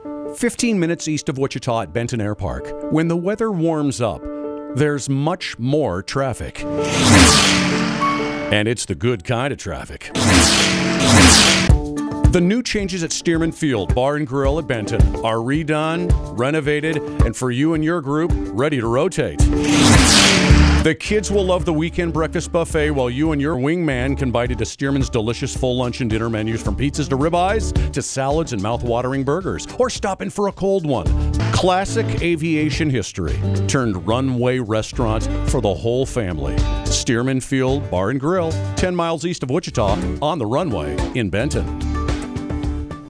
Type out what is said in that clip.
15 minutes east of Wichita at Benton Air Park. When the weather warms up, there's much more traffic. And it's the good kind of traffic. The new changes at Stearman Field Bar and Grill at Benton are redone, renovated, and for you and your group, ready to rotate. The kids will love the weekend breakfast buffet while you and your wingman can bite into Stearman's delicious full lunch and dinner menus from pizzas to ribeyes to salads and mouth-watering burgers. Or stop in for a cold one. Classic aviation history turned runway restaurant for the whole family. Stearman Field Bar and Grill, 10 miles east of Wichita, on the runway in Benton.